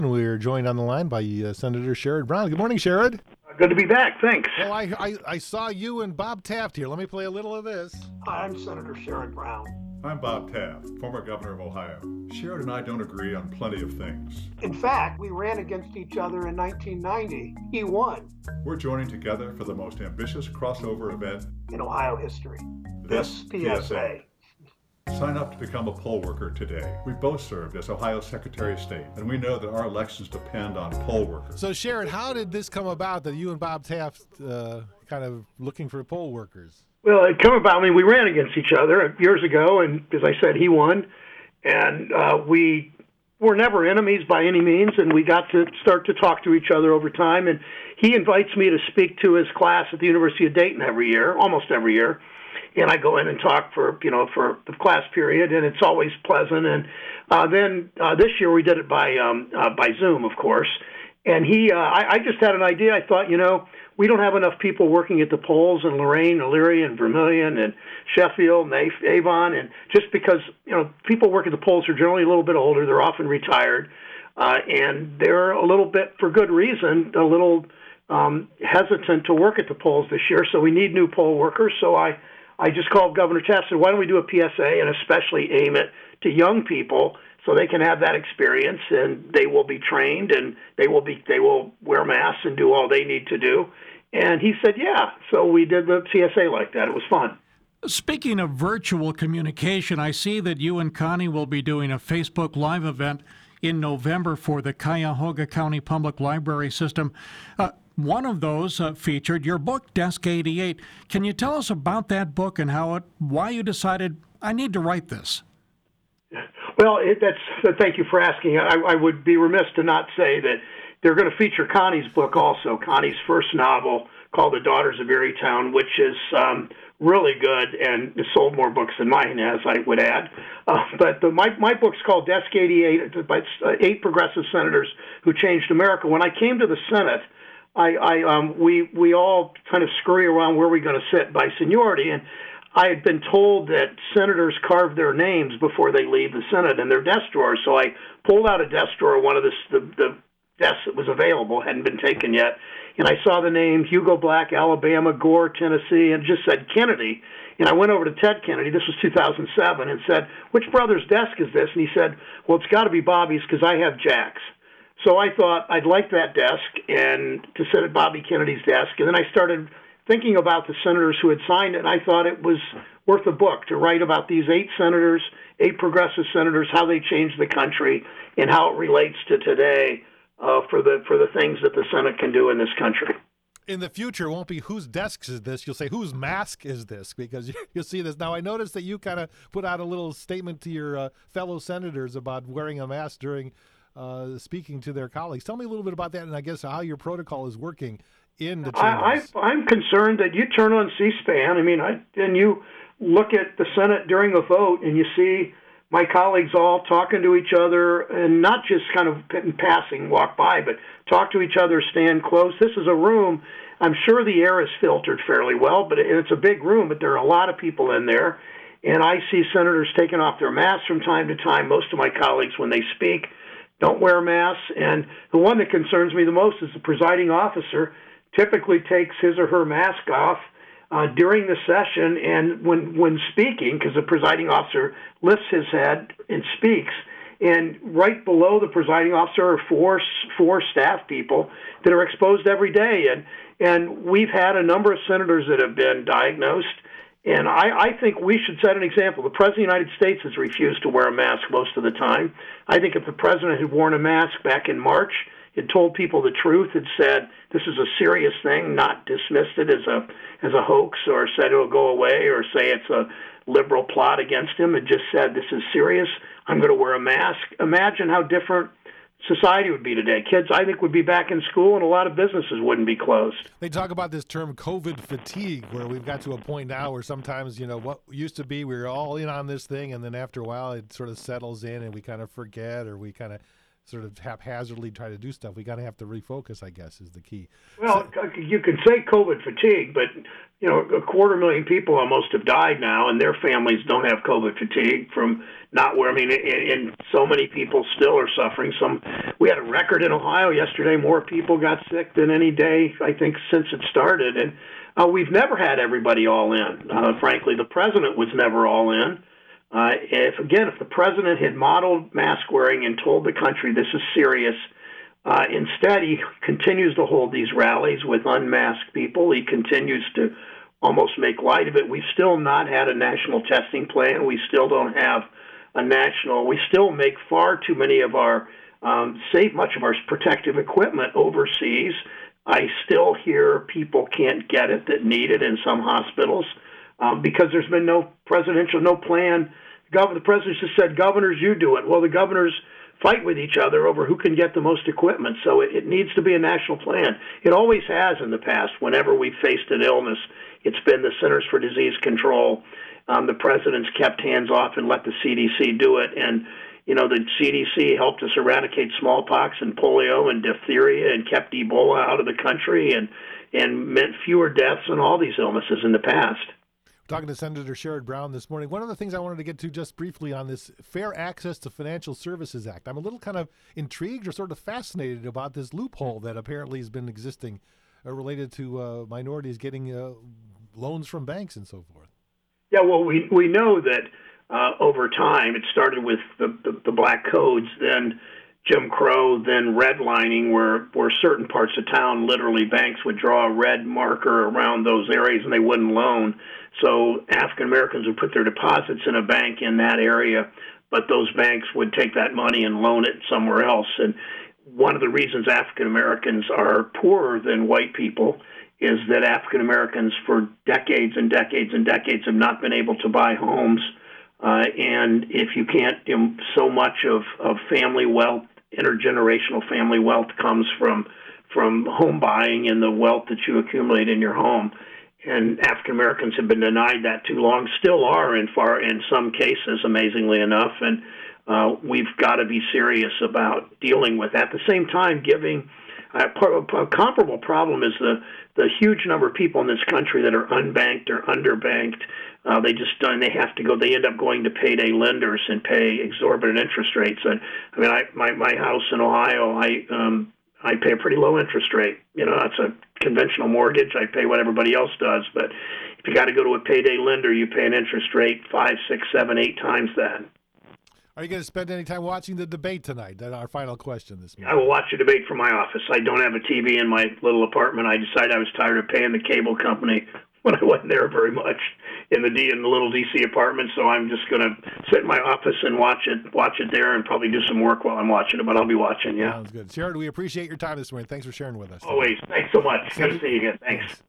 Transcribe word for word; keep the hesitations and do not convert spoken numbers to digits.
We're joined on the line by uh, Senator Sherrod Brown. Good morning, Sherrod. Good to be back. Thanks. Well, I, I I saw you and Bob Taft here. Let me play a little of this. Hi, I'm Senator Sherrod Brown. I'm Bob Taft, former governor of Ohio. Sherrod and I don't agree on plenty of things. In fact, we ran against each other in nineteen ninety. He won. We're joining together for the most ambitious crossover event in Ohio history. This, this P S A. Sign up to become a poll worker today. We both served as Ohio Secretary of State, and we know that our elections depend on poll workers. So, Sherrod, how did this come about that you and Bob Taft uh, kind of looking for poll workers? Well, it came about, I mean, we ran against each other years ago, and as I said, he won. And uh, we were never enemies by any means, and we got to start to talk to each other over time. And he invites me to speak to his class at the University of Dayton every year, almost every year. And I go in and talk for, you know, for the class period, and it's always pleasant. And uh, then uh, this year we did it by um, uh, by Zoom, of course. And he, uh, I, I just had an idea. I thought, you know, we don't have enough people working at the polls in Lorain, Elyria, and Vermilion, and Sheffield, and Avon. And just because, you know, people work at the polls are generally a little bit older. They're often retired. Uh, and they're a little bit, for good reason, a little um, hesitant to work at the polls this year. So we need new poll workers. So I... I just called Governor Taft and said, why don't we do a P S A and especially aim it to young people so they can have that experience and they will be trained and they will be they will wear masks and do all they need to do. And he said, yeah. So we did the P S A like that. It was fun. Speaking of virtual communication, I see that you and Connie will be doing a Facebook Live event in November for the Cuyahoga County Public Library System. Uh, One of those uh, featured your book, Desk eighty-eight. Can you tell us about that book and how it, why you decided, I need to write this? Well, it, that's thank you for asking. I, I would be remiss to not say that they're going to feature Connie's book also, Connie's first novel called The Daughters of Erie-Town, which is um, really good and it sold more books than mine has, I would add. Uh, but the, my, my book's called Desk eighty-eight. It's by uh, eight progressive senators who changed America. When I came to the Senate, I, I um, we we all kind of scurry around where we're going to sit by seniority, and I had been told that senators carve their names before they leave the Senate in their desk drawers. So I pulled out a desk drawer, one of the, the, the desks that was available, hadn't been taken yet, and I saw the name Hugo Black, Alabama, Gore, Tennessee, and just said Kennedy. And I went over to Ted Kennedy, this was two thousand seven, and said, which brother's desk is this? And he said, well, it's got to be Bobby's because I have Jack's. So I thought I'd like that desk and to sit at Bobby Kennedy's desk. And then I started thinking about the senators who had signed it, and I thought it was worth a book to write about these eight senators, eight progressive senators, how they changed the country, and how it relates to today uh, for the for the things that the Senate can do in this country. In the future, it won't be whose desk is this. You'll say, whose mask is this? Because you'll see this. Now, I noticed that you kind of put out a little statement to your uh, fellow senators about wearing a mask during Uh, speaking to their colleagues. Tell me a little bit about that and I guess how your protocol is working in the chambers. I, I, I'm concerned that you turn on C-SPAN, I mean, I, and you look at the Senate during a vote and you see my colleagues all talking to each other and not just kind of in passing, walk by, but talk to each other, stand close. This is a room, I'm sure the air is filtered fairly well, but it's a big room, but there are a lot of people in there. And I see senators taking off their masks from time to time. Most of my colleagues, when they speak, don't wear masks, and the one that concerns me the most is the presiding officer typically takes his or her mask off uh, during the session and when, when speaking, because the presiding officer lifts his head and speaks, and right below the presiding officer are four, four staff people that are exposed every day, and, and we've had a number of senators that have been diagnosed. And I, I think we should set an example. The President of the United States has refused to wear a mask most of the time. I think if the President had worn a mask back in March, had told people the truth, had said this is a serious thing, not dismissed it as a as a hoax or said it'll go away or say it's a liberal plot against him, and just said this is serious, I'm going to wear a mask. Imagine how different society would be today. Kids, I think, would be back in school, and a lot of businesses wouldn't be closed. They talk about this term COVID fatigue, where we've got to a point now where sometimes, you know, what used to be we were all in on this thing, and then after a while it sort of settles in and we kind of forget or we kind of sort of haphazardly try to do stuff. We got to have to refocus, I guess, is the key. Well, you can say COVID fatigue, but you know, a quarter million people almost have died now, and their families don't have COVID fatigue from not where. I mean, and, and so many people still are suffering. Some we had a record in Ohio yesterday. More people got sick than any day I think since it started, and uh, we've never had everybody all in. Uh, frankly, the president was never all in. Uh, if again, if the president had modeled mask wearing and told the country this is serious, uh, instead he continues to hold these rallies with unmasked people. He continues to almost make light of it. We've still not had a national testing plan. We still don't have a national. We still make far too many of our um, save much of our protective equipment overseas. I still hear people can't get it that need it in some hospitals. Um, because there's been no presidential, no plan. Gov- the president just said, governors, you do it. Well, the governors fight with each other over who can get the most equipment. So it, it needs to be a national plan. It always has in the past. Whenever we've faced an illness, it's been the Centers for Disease Control. Um, the president's kept hands off and let the C D C do it. And, you know, the C D C helped us eradicate smallpox and polio and diphtheria and kept Ebola out of the country and, and meant fewer deaths in all these illnesses in the past. Talking to Senator Sherrod Brown this morning, one of the things I wanted to get to just briefly on this Fair Access to Financial Services Act, I'm a little kind of intrigued or sort of fascinated about this loophole that apparently has been existing uh, related to uh, minorities getting uh, loans from banks and so forth. Yeah, well, we we know that uh, over time it started with the, the, the black codes, then Jim Crow, then redlining, where, where certain parts of town, literally banks would draw a red marker around those areas and they wouldn't loan. So African Americans would put their deposits in a bank in that area, but those banks would take that money and loan it somewhere else. And one of the reasons African Americans are poorer than white people is that African Americans for decades and decades and decades have not been able to buy homes. Uh, and if you can't, you know, so much of, of family wealth, intergenerational family wealth comes from from home buying and the wealth that you accumulate in your home. And African Americans have been denied that too long, still are in far in some cases, amazingly enough. And uh, we've got to be serious about dealing with that. At the same time, giving uh, a comparable problem is the the huge number of people in this country that are unbanked or underbanked. Uh, they just don't. They have to go. They end up going to payday lenders and pay exorbitant interest rates. And I mean, I my my house in Ohio, I um, I pay a pretty low interest rate. You know, that's a conventional mortgage. I pay what everybody else does. But if you got to go to a payday lender, you pay an interest rate five, six, seven, eight times that. Are you going to spend any time watching the debate tonight? That's our final question this morning. I will watch the debate from my office. I don't have a T V in my little apartment. I decided I was tired of paying the cable company when I wasn't there very much in the D in the little D C apartment. So I'm just going to sit in my office and watch it, watch it there, and probably do some work while I'm watching it. But I'll be watching. Yeah. Sounds good. Sherrod, we appreciate your time this morning. Thanks for sharing with us. Always. Thanks so much. Good to see you again. Thanks.